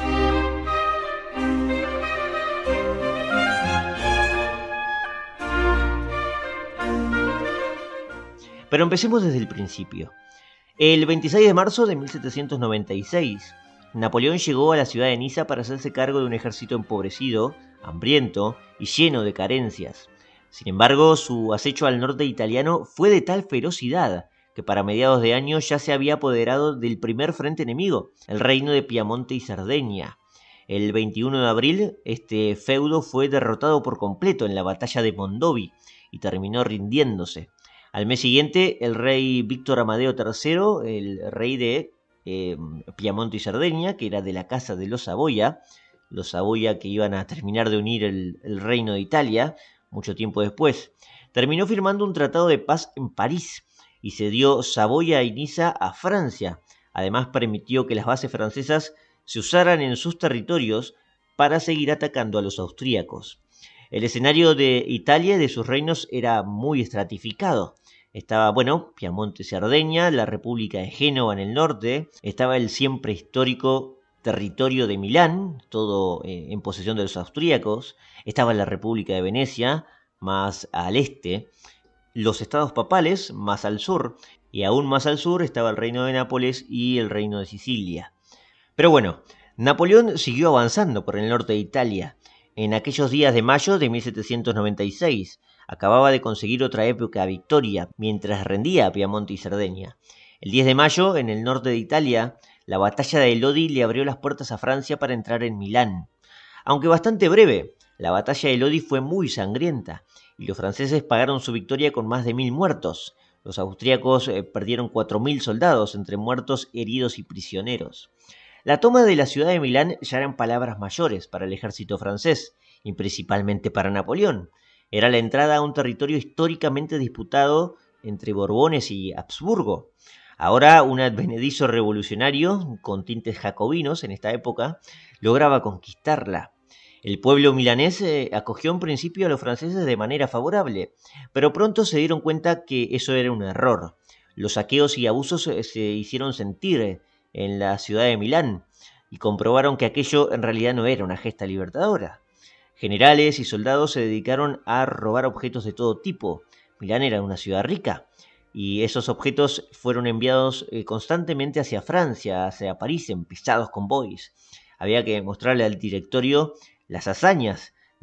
Pero empecemos desde el principio. El veintiséis de marzo de mil setecientos noventa y seis, Napoleón llegó a la ciudad de Niza para hacerse cargo de un ejército empobrecido, hambriento y lleno de carencias. Sin embargo, su acecho al norte italiano fue de tal ferocidad que para mediados de año ya se había apoderado del primer frente enemigo, el reino de Piamonte y Cerdeña. El veintiuno de abril, este feudo fue derrotado por completo en la batalla de Mondovi y terminó rindiéndose. Al mes siguiente, el rey Víctor Amadeo tercero, el rey de eh, Piamonte y Cerdeña, que era de la casa de los Saboya, los Saboya que iban a terminar de unir el, el reino de Italia mucho tiempo después, terminó firmando un tratado de paz en París y cedió Saboya y Niza a Francia. Además, permitió que las bases francesas se usaran en sus territorios para seguir atacando a los austríacos. El escenario de Italia y de sus reinos era muy estratificado. Estaba, bueno, Piamonte y Cerdeña, la República de Génova en el norte, estaba el siempre histórico territorio de Milán, todo eh, en posesión de los austríacos, estaba la República de Venecia, más al este, los estados papales, más al sur, y aún más al sur estaba el reino de Nápoles y el reino de Sicilia. Pero bueno, Napoleón siguió avanzando por el norte de Italia. En aquellos días de mayo de mil setecientos noventa y seis, acababa de conseguir otra épica victoria, mientras rendía a Piamonte y Cerdeña. El diez de mayo, en el norte de Italia, la batalla de Lodi le abrió las puertas a Francia para entrar en Milán. Aunque bastante breve, la batalla de Lodi fue muy sangrienta, y los franceses pagaron su victoria con más de mil muertos. Los austríacos eh, perdieron cuatro mil soldados, entre muertos, heridos y prisioneros. La toma de la ciudad de Milán ya eran palabras mayores para el ejército francés, y principalmente para Napoleón. Era la entrada a un territorio históricamente disputado entre Borbones y Habsburgo. Ahora un advenedizo revolucionario, con tintes jacobinos en esta época, lograba conquistarla. El pueblo milanés eh, acogió en principio a los franceses de manera favorable, pero pronto se dieron cuenta que eso era un error. Los saqueos y abusos eh, se hicieron sentir en la ciudad de Milán y comprobaron que aquello en realidad no era una gesta libertadora. Generales y soldados se dedicaron a robar objetos de todo tipo. Milán era una ciudad rica y esos objetos fueron enviados eh, constantemente hacia Francia, hacia París, en pesados convoys. Había que mostrarle al directorio las hazañas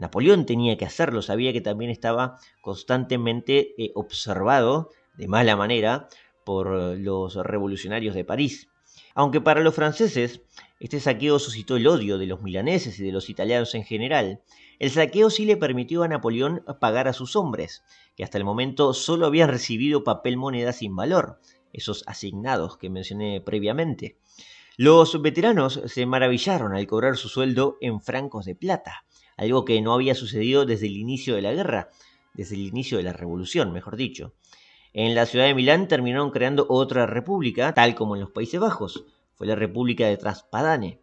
Napoleón tenía que hacerlo, sabía que también estaba constantemente eh, observado de mala manera por los revolucionarios de París. Aunque para los franceses este saqueo suscitó el odio de los milaneses y de los italianos en general, el saqueo sí le permitió a Napoleón pagar a sus hombres, que hasta el momento solo habían recibido papel moneda sin valor, esos asignados que mencioné previamente. Los veteranos se maravillaron al cobrar su sueldo en francos de plata, algo que no había sucedido desde el inicio de la guerra, desde el inicio de la revolución, mejor dicho. En la ciudad de Milán terminaron creando otra república, tal como en los Países Bajos. Fue la República de Traspadane.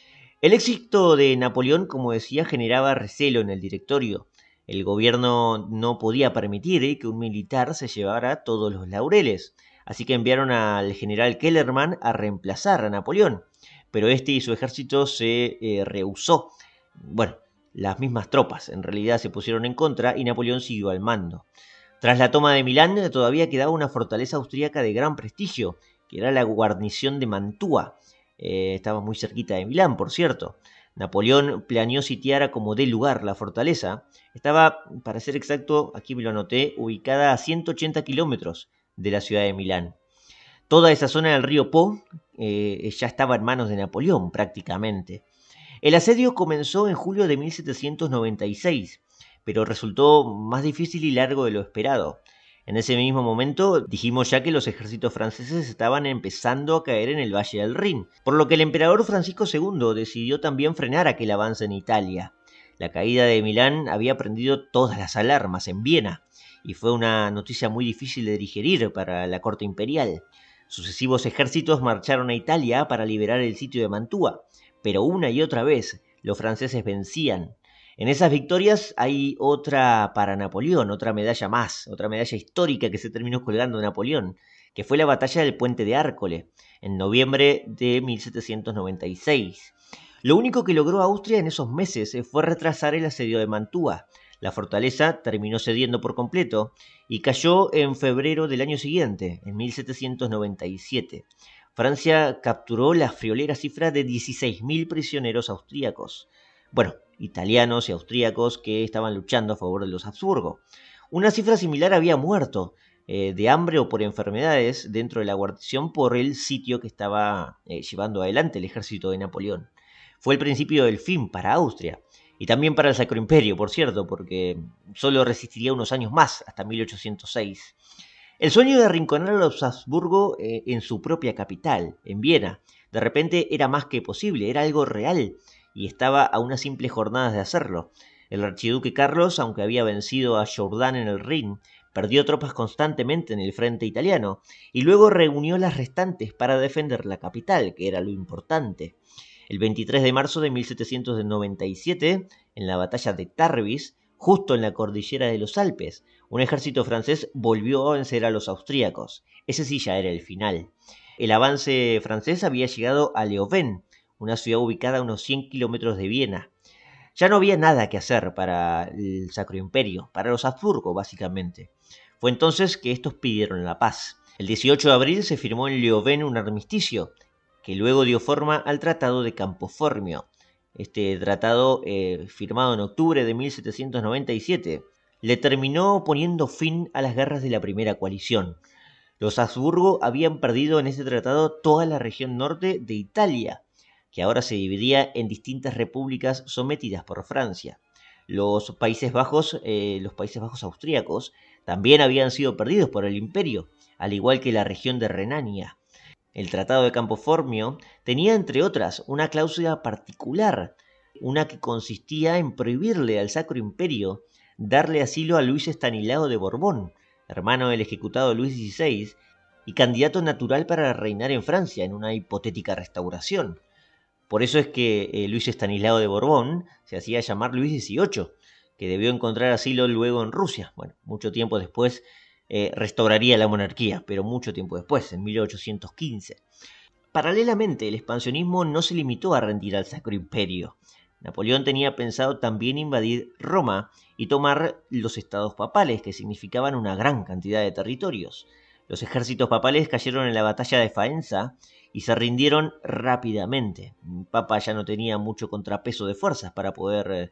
El éxito de Napoleón, como decía, generaba recelo en el directorio. El gobierno no podía permitir que un militar se llevara todos los laureles, así que enviaron al general Kellerman a reemplazar a Napoleón, pero este y su ejército se eh, rehusó. Bueno, las mismas tropas en realidad se pusieron en contra y Napoleón siguió al mando. Tras la toma de Milán todavía quedaba una fortaleza austríaca de gran prestigio, que era la guarnición de Mantua. Eh, estaba muy cerquita de Milán, por cierto. Napoleón planeó sitiar a como dé lugar la fortaleza. Estaba, para ser exacto, aquí me lo anoté, ubicada a ciento ochenta kilómetros de la ciudad de Milán. Toda esa zona del río Po eh, ya estaba en manos de Napoleón prácticamente. El asedio comenzó en julio de mil setecientos noventa y seis, pero resultó más difícil y largo de lo esperado. En ese mismo momento dijimos ya que los ejércitos franceses estaban empezando a caer en el Valle del Rin, por lo que el emperador Francisco segundo decidió también frenar aquel avance en Italia. La caída de Milán había prendido todas las alarmas en Viena, y fue una noticia muy difícil de digerir para la corte imperial. Sucesivos ejércitos marcharon a Italia para liberar el sitio de Mantua, pero una y otra vez los franceses vencían. En esas victorias hay otra para Napoleón, otra medalla más, otra medalla histórica que se terminó colgando de Napoleón, que fue la batalla del Puente de Árcole, en noviembre de mil setecientos noventa y seis. Lo único que logró Austria en esos meses fue retrasar el asedio de Mantua. La fortaleza terminó cediendo por completo y cayó en febrero del año siguiente, en mil setecientos noventa y siete. Francia capturó la friolera cifra de dieciséis mil prisioneros austríacos. Bueno, italianos y austríacos que estaban luchando a favor de los Habsburgo. Una cifra similar había muerto eh, de hambre o por enfermedades dentro de la guarnición por el sitio que estaba eh, llevando adelante el ejército de Napoleón. Fue el principio del fin para Austria y también para el Sacro Imperio, por cierto, porque solo resistiría unos años más, hasta mil ochocientos seis. El sueño de arrinconar a los Habsburgo eh, en su propia capital, en Viena, de repente era más que posible, era algo real, y estaba a unas simples jornadas de hacerlo. El archiduque Carlos, aunque había vencido a Jourdan en el Rin, perdió tropas constantemente en el frente italiano, y luego reunió las restantes para defender la capital, que era lo importante. El veintitrés de marzo de mil setecientos noventa y siete, en la batalla de Tarbes, justo en la cordillera de los Alpes, un ejército francés volvió a vencer a los austríacos. Ese sí ya era el final. El avance francés había llegado a Leoben, una ciudad ubicada a unos cien kilómetros de Viena. Ya no había nada que hacer para el Sacro Imperio, para los Habsburgo básicamente. Fue entonces que estos pidieron la paz. El dieciocho de abril se firmó en Leoben un armisticio, que luego dio forma al Tratado de Campo Formio. Este tratado, eh, firmado en octubre de mil setecientos noventa y siete, le terminó poniendo fin a las guerras de la Primera Coalición. Los Habsburgo habían perdido en este tratado toda la región norte de Italia, que ahora se dividía en distintas repúblicas sometidas por Francia. Los Países Bajos, eh, los Países Bajos austríacos, también habían sido perdidos por el imperio, al igual que la región de Renania. El Tratado de Campo Formio tenía, entre otras, una cláusula particular, una que consistía en prohibirle al Sacro Imperio darle asilo a Luis Estanislao de Borbón, hermano del ejecutado Luis dieciséis, y candidato natural para reinar en Francia en una hipotética restauración. Por eso es que eh, Luis Estanislao de Borbón se hacía llamar Luis dieciocho, que debió encontrar asilo luego en Rusia. Bueno, mucho tiempo después eh, restauraría la monarquía, pero mucho tiempo después, en mil ochocientos quince. Paralelamente, el expansionismo no se limitó a rendir al Sacro Imperio. Napoleón tenía pensado también invadir Roma y tomar los estados papales, que significaban una gran cantidad de territorios. Los ejércitos papales cayeron en la batalla de Faenza y se rindieron rápidamente. El Papa ya no tenía mucho contrapeso de fuerzas para poder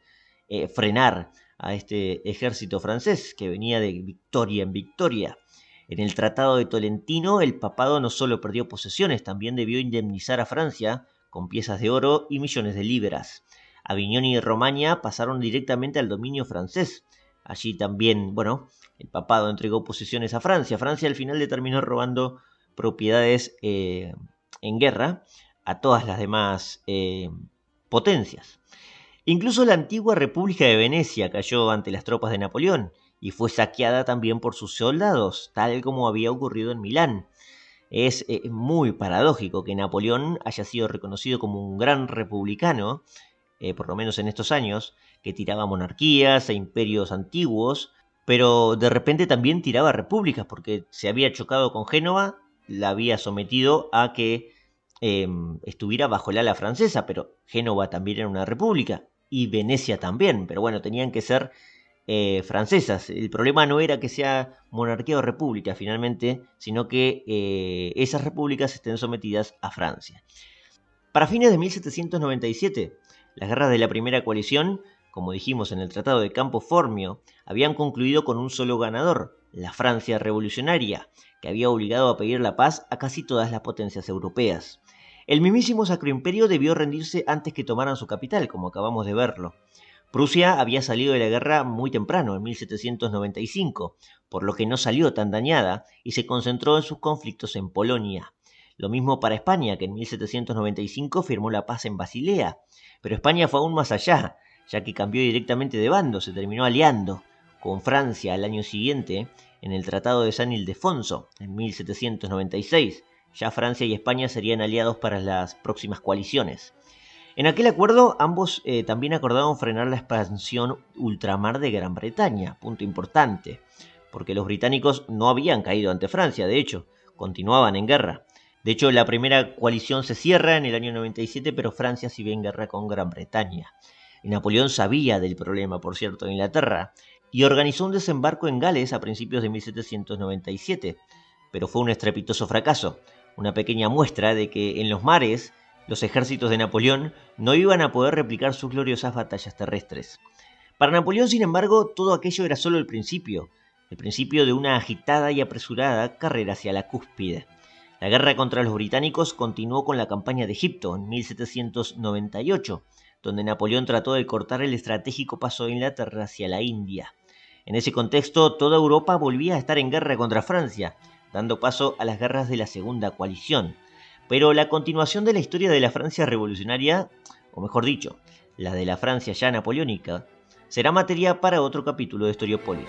eh, frenar a este ejército francés que venía de victoria en victoria. En el Tratado de Tolentino, el papado no solo perdió posesiones, también debió indemnizar a Francia con piezas de oro y millones de libras. Aviñón y Romaña pasaron directamente al dominio francés. Allí también, bueno, el papado entregó posesiones a Francia. Francia al final le terminó robando propiedades eh, en guerra a todas las demás eh, potencias. Incluso la antigua República de Venecia cayó ante las tropas de Napoleón y fue saqueada también por sus soldados, tal como había ocurrido en Milán. Es eh, muy paradójico que Napoleón haya sido reconocido como un gran republicano, eh, por lo menos en estos años, que tiraba monarquías e imperios antiguos, pero de repente también tiraba repúblicas, porque se había chocado con Génova, la había sometido a que eh, estuviera bajo el ala francesa, pero Génova también era una república, y Venecia también, pero bueno, tenían que ser eh, francesas. El problema no era que sea monarquía o república finalmente, sino que eh, esas repúblicas estén sometidas a Francia. Para fines de mil setecientos noventa y siete, las guerras de la primera coalición, como dijimos en el Tratado de Campo Formio, habían concluido con un solo ganador, la Francia revolucionaria, que había obligado a pedir la paz a casi todas las potencias europeas. El mismísimo Sacro Imperio debió rendirse antes que tomaran su capital, como acabamos de verlo. Prusia había salido de la guerra muy temprano, en mil setecientos noventa y cinco, por lo que no salió tan dañada y se concentró en sus conflictos en Polonia. Lo mismo para España, que en mil setecientos noventa y cinco firmó la paz en Basilea. Pero España fue aún más allá, ya que cambió directamente de bando, se terminó aliando con Francia al año siguiente en el Tratado de San Ildefonso, en mil setecientos noventa y seis. Ya Francia y España serían aliados para las próximas coaliciones. En aquel acuerdo, ambos eh, también acordaron frenar la expansión ultramar de Gran Bretaña, punto importante, porque los británicos no habían caído ante Francia, de hecho, continuaban en guerra. De hecho, la primera coalición se cierra en el año noventa y siete, pero Francia sigue en guerra con Gran Bretaña. Y Napoleón sabía del problema, por cierto, en Inglaterra, y organizó un desembarco en Gales a principios de mil setecientos noventa y siete, pero fue un estrepitoso fracaso, una pequeña muestra de que en los mares los ejércitos de Napoleón no iban a poder replicar sus gloriosas batallas terrestres. Para Napoleón, sin embargo, todo aquello era solo el principio, el principio de una agitada y apresurada carrera hacia la cúspide. La guerra contra los británicos continuó con la campaña de Egipto en mil setecientos noventa y ocho, donde Napoleón trató de cortar el estratégico paso de Inglaterra hacia la India. En ese contexto, toda Europa volvía a estar en guerra contra Francia, dando paso a las guerras de la Segunda Coalición. Pero la continuación de la historia de la Francia revolucionaria, o mejor dicho, la de la Francia ya napoleónica, será materia para otro capítulo de Historiópolis.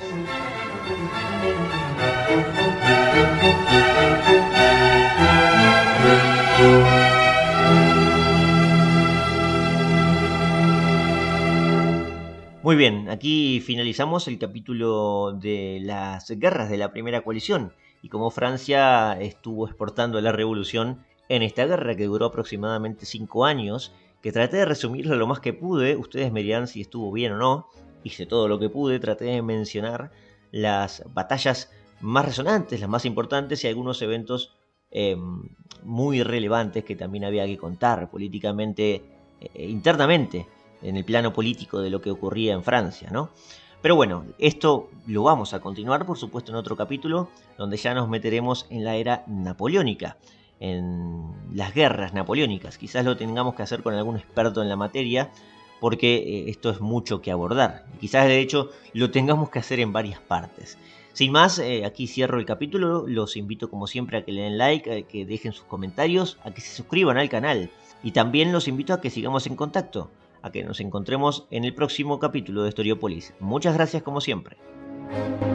Muy bien, aquí finalizamos el capítulo de las guerras de la primera coalición y cómo Francia estuvo exportando la revolución en esta guerra que duró aproximadamente cinco años, que traté de resumirlo lo más que pude. Ustedes me dirán si estuvo bien o no. Hice todo lo que pude, traté de mencionar las batallas más resonantes, las más importantes y algunos eventos eh, muy relevantes que también había que contar políticamente, eh, internamente, en el plano político de lo que ocurría en Francia, ¿no? Pero bueno, esto lo vamos a continuar, por supuesto, en otro capítulo, donde ya nos meteremos en la era napoleónica, en las guerras napoleónicas. Quizás lo tengamos que hacer con algún experto en la materia, porque eh, esto es mucho que abordar. Quizás, de hecho, lo tengamos que hacer en varias partes. Sin más, eh, aquí cierro el capítulo. Los invito, como siempre, a que le den like, a que dejen sus comentarios, a que se suscriban al canal. Y también los invito a que sigamos en contacto, a que nos encontremos en el próximo capítulo de Historiópolis. Muchas gracias como siempre.